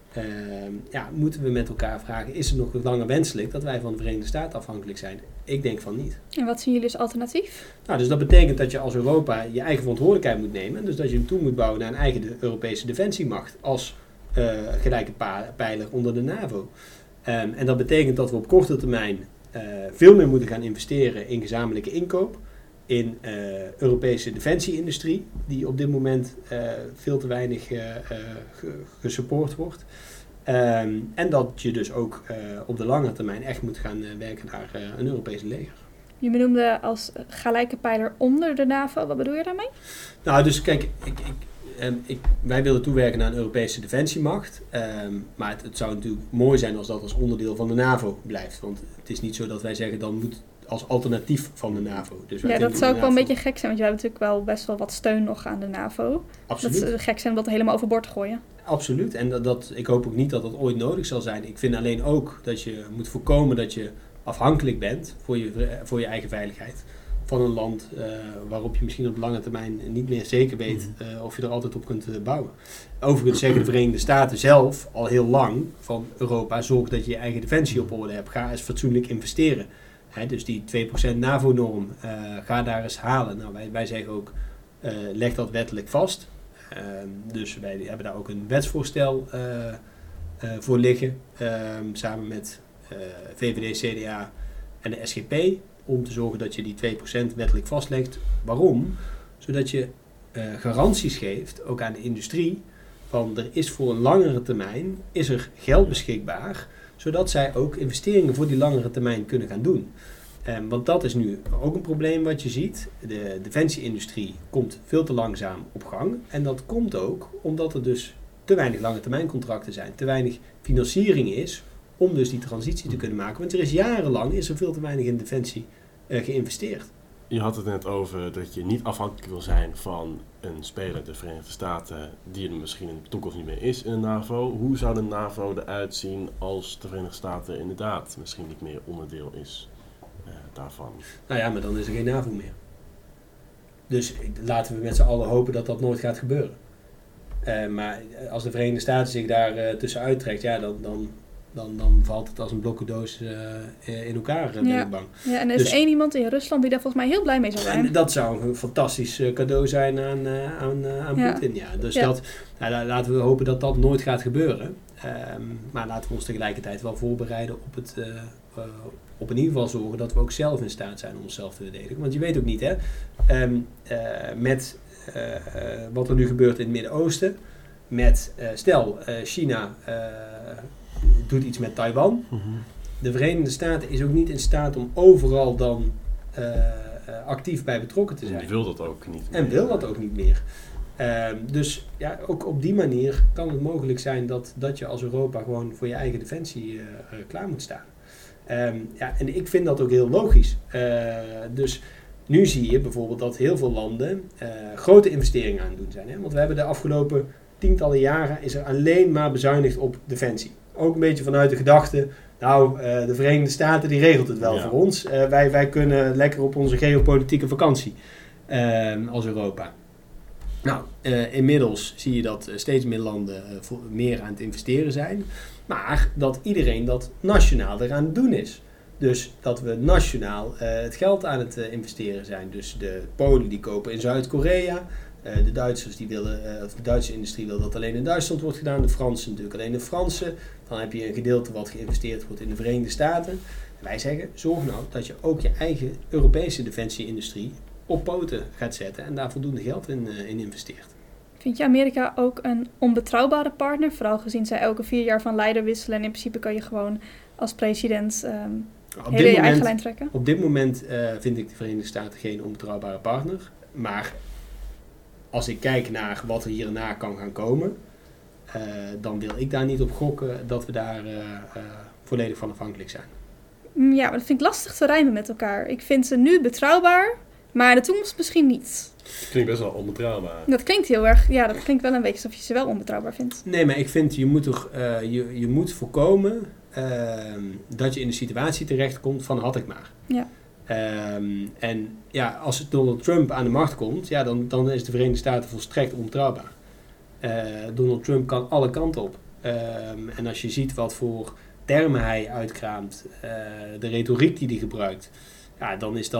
moeten we met elkaar vragen, is het nog langer wenselijk dat wij van de Verenigde Staten afhankelijk zijn? Ik denk van niet. En wat zien jullie als alternatief? Nou, dus dat betekent dat je als Europa je eigen verantwoordelijkheid moet nemen. Dus dat je hem toe moet bouwen naar een eigen Europese defensiemacht als gelijke pijler onder de NAVO. En dat betekent dat we op korte termijn veel meer moeten gaan investeren in gezamenlijke inkoop, in Europese defensieindustrie, die op dit moment veel te weinig gesupport wordt. En dat je dus ook op de lange termijn echt moet gaan werken naar een Europese leger. Je benoemde als gelijke pijler onder de NAVO. Wat bedoel je daarmee? Nou, dus kijk, wij willen toewerken naar een Europese defensiemacht. Maar het zou natuurlijk mooi zijn als dat als onderdeel van de NAVO blijft. Want het is niet zo dat wij zeggen dan moet als alternatief van de NAVO. Dus dat zou ook wel een beetje gek zijn, want jij hebt natuurlijk wel best wel wat steun nog aan de NAVO. Absoluut. Dat zou gek zijn om dat helemaal overboord te gooien. Absoluut. En ik hoop ook niet dat dat ooit nodig zal zijn. Ik vind alleen ook dat je moet voorkomen dat je afhankelijk bent voor je eigen veiligheid van een land waarop je misschien op de lange termijn niet meer zeker weet of je er altijd op kunt bouwen. Overigens zeggen de Verenigde Staten zelf al heel lang van Europa, zorg dat je je eigen defensie op orde hebt. Ga eens fatsoenlijk investeren. Dus die 2% NAVO-norm, ga daar eens halen. Nou, wij zeggen ook, leg dat wettelijk vast. Dus wij hebben daar ook een wetsvoorstel voor liggen, samen met VVD, CDA en de SGP, om te zorgen dat je die 2% wettelijk vastlegt. Waarom? Zodat je garanties geeft, ook aan de industrie, van er is voor een langere termijn is er geld beschikbaar, zodat zij ook investeringen voor die langere termijn kunnen gaan doen. Want dat is nu ook een probleem wat je ziet. De defensieindustrie komt veel te langzaam op gang. En dat komt ook omdat er dus te weinig lange termijn contracten zijn. Te weinig financiering is om dus die transitie te kunnen maken. Want er is jarenlang veel te weinig in defensie geïnvesteerd. Je had het net over dat je niet afhankelijk wil zijn van een speler, de Verenigde Staten, die er misschien in de toekomst niet meer is in de NAVO. Hoe zou de NAVO eruit zien als de Verenigde Staten inderdaad misschien niet meer onderdeel is daarvan? Nou ja, maar dan is er geen NAVO meer. Dus laten we met z'n allen hopen dat dat nooit gaat gebeuren. Maar als de Verenigde Staten zich daar tussenuit trekt, dan valt het als een blokkendoos in elkaar, ben ik bang. Ja, en er is één iemand in Rusland die daar volgens mij heel blij mee zou zijn. En dat zou een fantastisch cadeau zijn aan Poetin. Ja. Dus laten we hopen dat dat nooit gaat gebeuren. Maar laten we ons tegelijkertijd wel voorbereiden op in ieder geval zorgen dat we ook zelf in staat zijn om onszelf te verdedigen. Want je weet ook niet, hè, met wat er nu gebeurt in het Midden-Oosten, met stel China doet iets met Taiwan. Mm-hmm. De Verenigde Staten is ook niet in staat om overal dan actief bij betrokken te zijn. En wil dat ook niet meer. Dus ja, ook op die manier kan het mogelijk zijn dat je als Europa gewoon voor je eigen defensie klaar moet staan. En ik vind dat ook heel logisch. Dus nu zie je bijvoorbeeld dat heel veel landen grote investeringen aan het doen zijn. Hè? Want we hebben de afgelopen tientallen jaren is er alleen maar bezuinigd op defensie. Ook een beetje vanuit de gedachte, de Verenigde Staten die regelt het wel voor ons. Wij kunnen lekker op onze geopolitieke vakantie als Europa. Inmiddels zie je dat steeds meer landen meer aan het investeren zijn. Maar dat iedereen dat nationaal eraan het doen is. Dus dat we nationaal het geld aan het investeren zijn. Dus de Polen die kopen in Zuid-Korea. De Duitsers de Duitse industrie wil dat alleen in Duitsland wordt gedaan. De Fransen natuurlijk alleen de Fransen. Dan heb je een gedeelte wat geïnvesteerd wordt in de Verenigde Staten. En wij zeggen, zorg nou dat je ook je eigen Europese defensieindustrie op poten gaat zetten. En daar voldoende geld in investeert. Vind je Amerika ook een onbetrouwbare partner? Vooral gezien zij elke 4 jaar van leider wisselen. En in principe kan je gewoon als president je eigen lijn trekken. Op dit moment vind ik de Verenigde Staten geen onbetrouwbare partner. Maar als ik kijk naar wat er hierna kan gaan komen, dan wil ik daar niet op gokken dat we daar volledig van afhankelijk zijn. Ja, maar dat vind ik lastig te rijmen met elkaar. Ik vind ze nu betrouwbaar, maar in de toekomst misschien niet. Dat klinkt best wel onbetrouwbaar. Dat klinkt heel erg, dat klinkt wel een beetje alsof je ze wel onbetrouwbaar vindt. Nee, maar ik vind je moet voorkomen dat je in de situatie terechtkomt van had ik maar. Ja. Als Donald Trump aan de macht komt, dan is de Verenigde Staten volstrekt onbetrouwbaar. Donald Trump kan alle kanten op. En als je ziet wat voor termen hij uitkraamt, de retoriek die hij gebruikt, dan is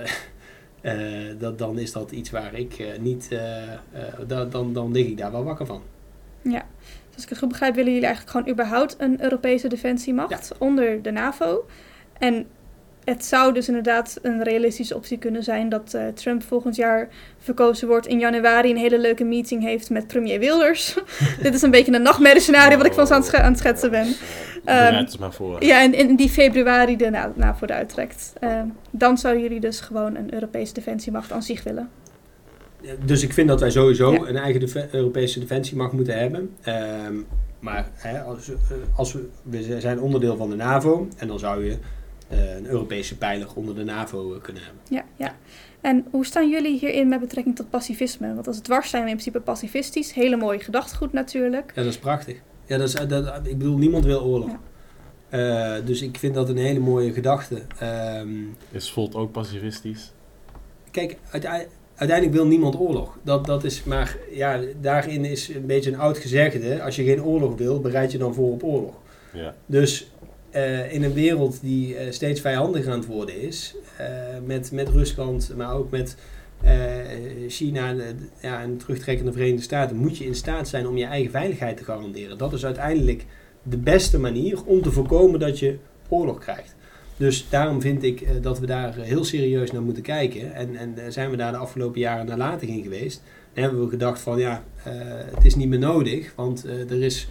dat iets waar ik dan lig ik daar wel wakker van. Ja, dus als ik het goed begrijp, willen jullie eigenlijk gewoon überhaupt een Europese defensiemacht onder de NAVO. En het zou dus inderdaad een realistische optie kunnen zijn dat Trump volgend jaar verkozen wordt in januari, een hele leuke meeting heeft met premier Wilders. Dit is een beetje een nachtmerriescenario wat ik van aan het schetsen ben. Bereid het maar voor. Ja, en in die februari de NAVO eruit trekt. Dan zouden jullie dus gewoon een Europese defensiemacht aan zich willen. Dus ik vind dat wij sowieso een eigen Europese defensiemacht moeten hebben. Maar we zijn onderdeel van de NAVO en dan zou je een Europese pijler onder de NAVO kunnen hebben. Ja. En hoe staan jullie hierin met betrekking tot pacifisme? Want als dwars zijn we in principe pacifistisch. Hele mooie gedachtegoed natuurlijk. Ja, dat is prachtig. Ja, ik bedoel, niemand wil oorlog. Ja. Dus ik vind dat een hele mooie gedachte. Is Volt ook pacifistisch? Kijk, uiteindelijk wil niemand oorlog. Dat is maar, daarin is een beetje een oud gezegde. Als je geen oorlog wil, bereid je dan voor op oorlog. Ja. Dus in een wereld die steeds vijandiger aan het worden is, met Rusland, maar ook met China en terugtrekkende Verenigde Staten, moet je in staat zijn om je eigen veiligheid te garanderen. Dat is uiteindelijk de beste manier om te voorkomen dat je oorlog krijgt. Dus daarom vind ik dat we daar heel serieus naar moeten kijken. En zijn we daar de afgelopen jaren nalatig in geweest. Dan hebben we gedacht van het is niet meer nodig, want er is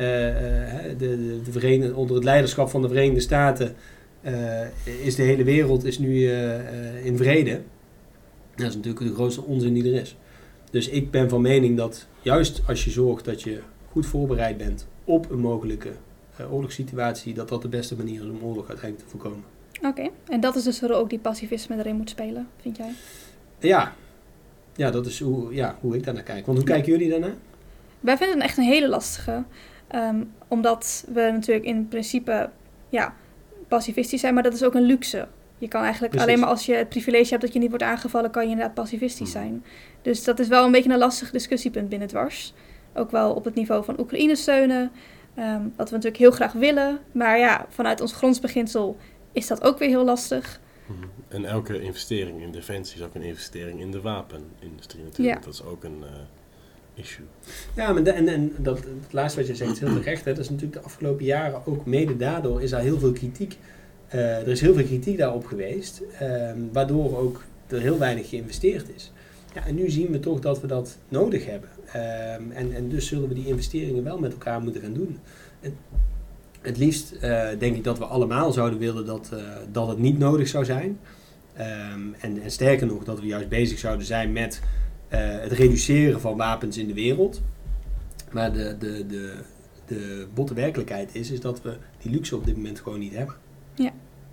onder het leiderschap van de Verenigde Staten is de hele wereld is nu in vrede. Dat is natuurlijk de grootste onzin die er is. Dus ik ben van mening dat juist als je zorgt dat je goed voorbereid bent op een mogelijke oorlogssituatie, dat de beste manier is om oorlog uiteindelijk te voorkomen. Oké, en dat is dus waar ook die pacifisme erin moet spelen, vind jij? Ja, dat is hoe ik daarnaar kijk. Want hoe kijken jullie daarnaar? Wij vinden het echt een hele lastige. Omdat we natuurlijk in principe pacifistisch zijn, maar dat is ook een luxe. Je kan eigenlijk Precies. alleen maar als je het privilege hebt dat je niet wordt aangevallen, kan je inderdaad pacifistisch zijn. Dus dat is wel een beetje een lastig discussiepunt binnen Dwars. Ook wel op het niveau van Oekraïne steunen. Wat we natuurlijk heel graag willen. Maar ja, vanuit ons grondsbeginsel is dat ook weer heel lastig. En elke investering in defensie is ook een investering in de wapenindustrie natuurlijk. Ja. Dat is ook een issue. Ja, maar en dat het laatste wat je zegt is heel terecht. Hè. Dat is natuurlijk de afgelopen jaren ook mede daardoor is daar heel veel kritiek. Er is heel veel kritiek daarop geweest. Waardoor ook er heel weinig geïnvesteerd is. Ja, en nu zien we toch dat we dat nodig hebben. En dus zullen we die investeringen wel met elkaar moeten gaan doen. Het liefst denk ik dat we allemaal zouden willen dat het niet nodig zou zijn. En sterker nog, dat we juist bezig zouden zijn met het reduceren van wapens in de wereld. Maar de botte werkelijkheid is dat we die luxe op dit moment gewoon niet hebben. Ja.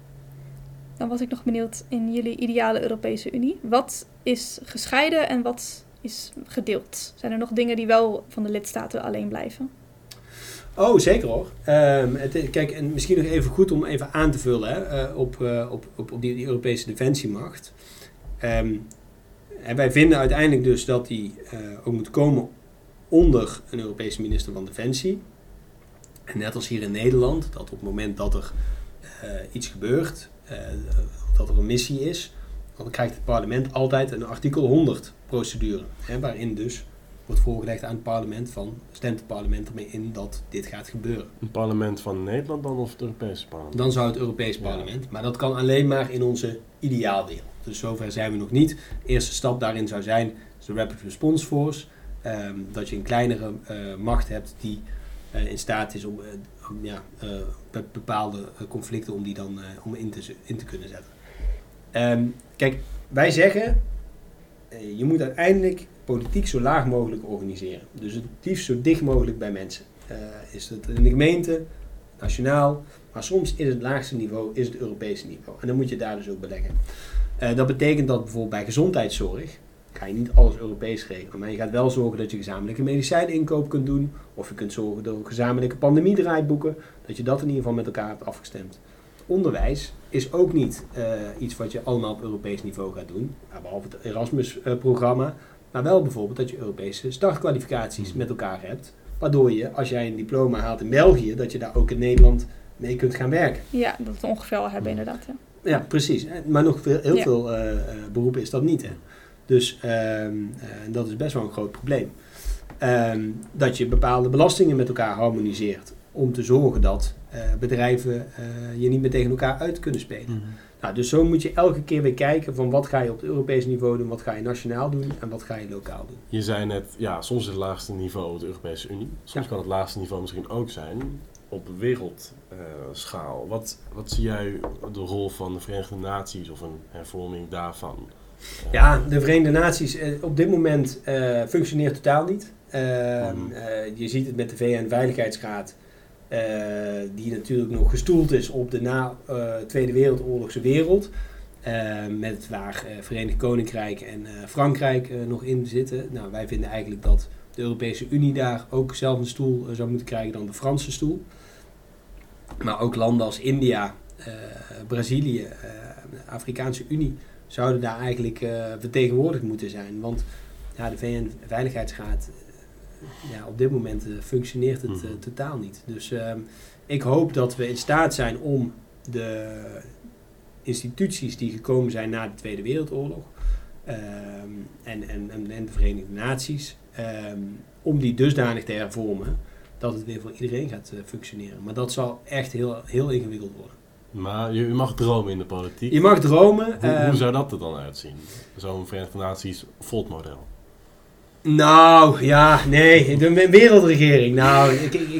Dan was ik nog benieuwd in jullie ideale Europese Unie. Wat is gescheiden en wat is gedeeld? Zijn er nog dingen die wel van de lidstaten alleen blijven? Oh, zeker hoor. Kijk, en misschien nog even goed om even aan te vullen op die Europese defensiemacht. En wij vinden uiteindelijk dus dat die ook moet komen onder een Europese minister van Defensie. En net als hier in Nederland, dat op het moment dat er iets gebeurt, dat er een missie is, dan krijgt het parlement altijd een artikel 100 procedure. Waarin dus wordt voorgelegd aan het parlement stemt het parlement ermee in dat dit gaat gebeuren. Een parlement van Nederland dan of het Europese parlement? Dan zou het Europees parlement, maar dat kan alleen maar in onze ideaalwereld. Dus zover zijn we nog niet. De eerste stap daarin zou zijn de Rapid Response Force. Dat je een kleinere macht hebt die in staat is om bepaalde conflicten om die dan in te kunnen zetten. Kijk, wij zeggen, je moet uiteindelijk politiek zo laag mogelijk organiseren. Dus het liefst zo dicht mogelijk bij mensen. Is het in de gemeente, nationaal, maar soms is het laagste niveau is het Europese niveau. En dan moet je daar dus ook beleggen. Dat betekent dat bijvoorbeeld bij gezondheidszorg ga je niet alles Europees regelen. Maar je gaat wel zorgen dat je gezamenlijke medicijninkoop kunt doen. Of je kunt zorgen door gezamenlijke pandemiedraaiboeken. Dat je dat in ieder geval met elkaar hebt afgestemd. Onderwijs is ook niet iets wat je allemaal op Europees niveau gaat doen. Behalve het Erasmus-programma. Maar wel bijvoorbeeld dat je Europese startkwalificaties met elkaar hebt. Waardoor je, als jij een diploma haalt in België, dat je daar ook in Nederland mee kunt gaan werken. Ja, dat we het ongeveer al hebben inderdaad. Ja, ja precies. Maar nog heel veel beroepen is dat niet. Hè. Dus dat is best wel een groot probleem. Dat je bepaalde belastingen met elkaar harmoniseert. Om te zorgen dat bedrijven je niet meer tegen elkaar uit kunnen spelen. Mm-hmm. Nou, dus zo moet je elke keer weer kijken van wat ga je op het Europees niveau doen, wat ga je nationaal doen en wat ga je lokaal doen. Je zei net, soms is het laagste niveau de Europese Unie. Soms kan het laagste niveau misschien ook zijn op wereldschaal. Wat zie jij de rol van de Verenigde Naties of een hervorming daarvan? Ja, de Verenigde Naties op dit moment functioneert totaal niet. Je ziet het met de VN-veiligheidsraad. Die natuurlijk nog gestoeld is op de na Tweede Wereldoorlogse wereld. Met waar Verenigd Koninkrijk en Frankrijk nog in zitten. Nou, wij vinden eigenlijk dat de Europese Unie daar ook zelf een stoel zou moeten krijgen dan de Franse stoel. Maar ook landen als India, Brazilië, de Afrikaanse Unie zouden daar eigenlijk vertegenwoordigd moeten zijn. Want de VN-veiligheidsraad... op dit moment functioneert het totaal niet. Dus ik hoop dat we in staat zijn om de instituties die gekomen zijn na de Tweede Wereldoorlog en de Verenigde Naties, om die dusdanig te hervormen dat het weer voor iedereen gaat functioneren. Maar dat zal echt heel, heel ingewikkeld worden. Maar je mag dromen in de politiek. Je mag dromen. Hoe zou dat er dan uitzien? Zo'n Verenigde Naties Volt-model. Nou, ja, nee, de wereldregering. Nou,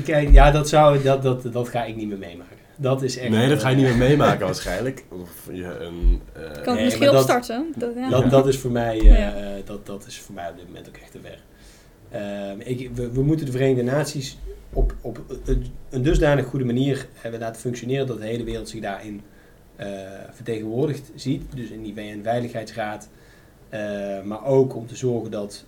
dat ga ik niet meer meemaken. Dat is echt... Nee, dat ga je niet meer meemaken waarschijnlijk. Of kan het misschien opstarten. Dat is voor mij, dat is voor mij op dit moment ook echt te ver. We moeten de Verenigde Naties op een dusdanig goede manier laten functioneren dat de hele wereld zich daarin vertegenwoordigd ziet. Dus in die VN-veiligheidsraad. Maar ook om te zorgen dat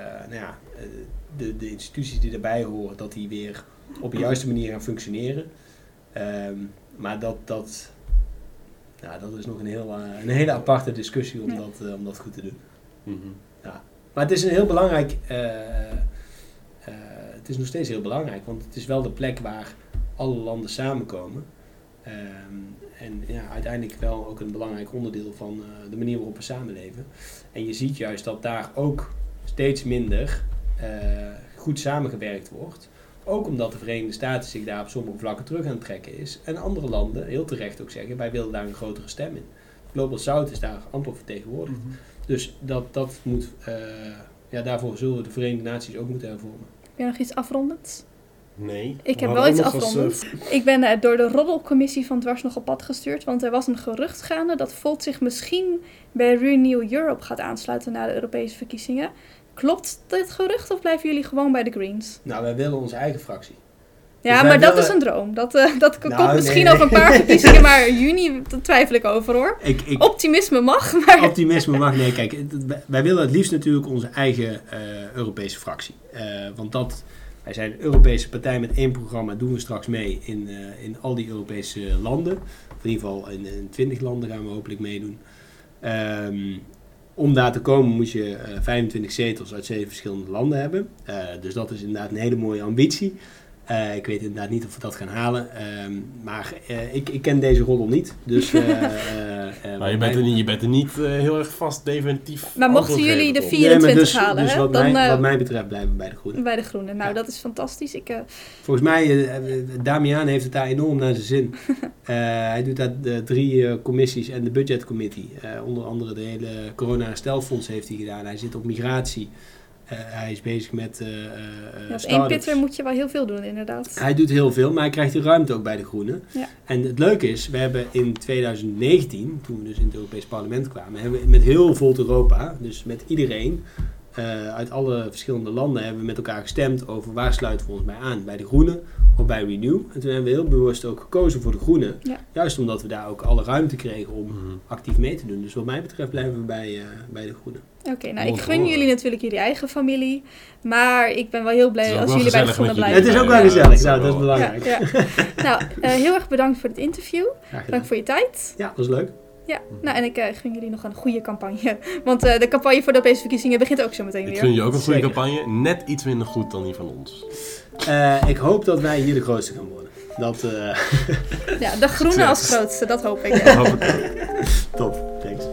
de instituties die daarbij horen, dat die weer op de juiste manier gaan functioneren. Maar Ja, dat is nog een hele aparte discussie om dat goed te doen. Mm-hmm. Ja. Maar het is een heel belangrijk... het is nog steeds heel belangrijk, want het is wel de plek waar alle landen samenkomen. En uiteindelijk wel ook een belangrijk onderdeel van de manier waarop we samenleven. En je ziet juist dat daar ook steeds minder goed samengewerkt wordt. Ook omdat de Verenigde Staten zich daar op sommige vlakken terug aan het trekken is. En andere landen heel terecht ook zeggen, wij willen daar een grotere stem in. Global South is daar amper vertegenwoordigd. Mm-hmm. Dus dat moet, daarvoor zullen we de Verenigde Naties ook moeten hervormen. Heb je nog iets afrondends? Nee. Ik heb wel iets afrondends. Ik ben door de roddelcommissie van Dwars nog op pad gestuurd, want er was een gerucht gaande dat Volt zich misschien bij Renew Europe gaat aansluiten na de Europese verkiezingen. Klopt dit gerucht of blijven jullie gewoon bij de Greens? Nou, wij willen onze eigen fractie. Ja, dus maar dat is een droom. Dat komt misschien over een paar verkiezingen, maar juni, daar twijfel ik over hoor. Optimisme mag, maar... Optimisme mag, nee, kijk, wij willen het liefst natuurlijk onze eigen Europese fractie. Want wij zijn een Europese partij met 1 programma, doen we straks mee in al die Europese landen. Of in ieder geval in 20 landen gaan we hopelijk meedoen. Om daar te komen moet je 25 zetels uit 7 verschillende landen hebben. Dus dat is inderdaad een hele mooie ambitie. Ik weet inderdaad niet of we dat gaan halen. Maar ik ken deze roddel niet. Dus, maar je bent er niet heel erg vast definitief. Maar mochten jullie de 24 halen, dus wat mij betreft blijven we bij de Groenen. Bij de Groenen. Nou, dat is fantastisch. Volgens mij, Damian heeft het daar enorm naar zijn zin. Hij doet daar de 3 commissies en de budgetcommittee. Onder andere de hele corona-herstelfonds heeft hij gedaan. Hij zit op migratie. Hij is bezig met als één pitter moet je wel heel veel doen, inderdaad. Hij doet heel veel, maar hij krijgt de ruimte ook bij de Groenen. Ja. En het leuke is, we hebben in 2019, toen we dus in het Europees Parlement kwamen, hebben we met heel Volt Europa, dus met iedereen uit alle verschillende landen, hebben we met elkaar gestemd over waar sluiten we ons bij aan. Bij de Groenen of bij Renew. En toen hebben we heel bewust ook gekozen voor de Groenen. Ja. Juist omdat we daar ook alle ruimte kregen om actief mee te doen. Dus wat mij betreft blijven we bij de Groenen. Oké, nou ik gun jullie natuurlijk jullie eigen familie. Maar ik ben wel heel blij als jullie bij de Groenen blijven. Het is ook wel gezellig, nou, dat is belangrijk. Ja. Nou, heel erg bedankt voor het interview. Bedankt voor je tijd. Ja, dat was leuk. Ja, nou en ik gun jullie nog een goede campagne. Want de campagne voor de Europese verkiezingen begint ook zo meteen weer. Ik gun je ook een goede campagne. Net iets minder goed dan die van ons. Ik hoop dat wij hier de grootste gaan worden. Ja, de Groenen als grootste, dat hoop ik. Ja. Top, thanks.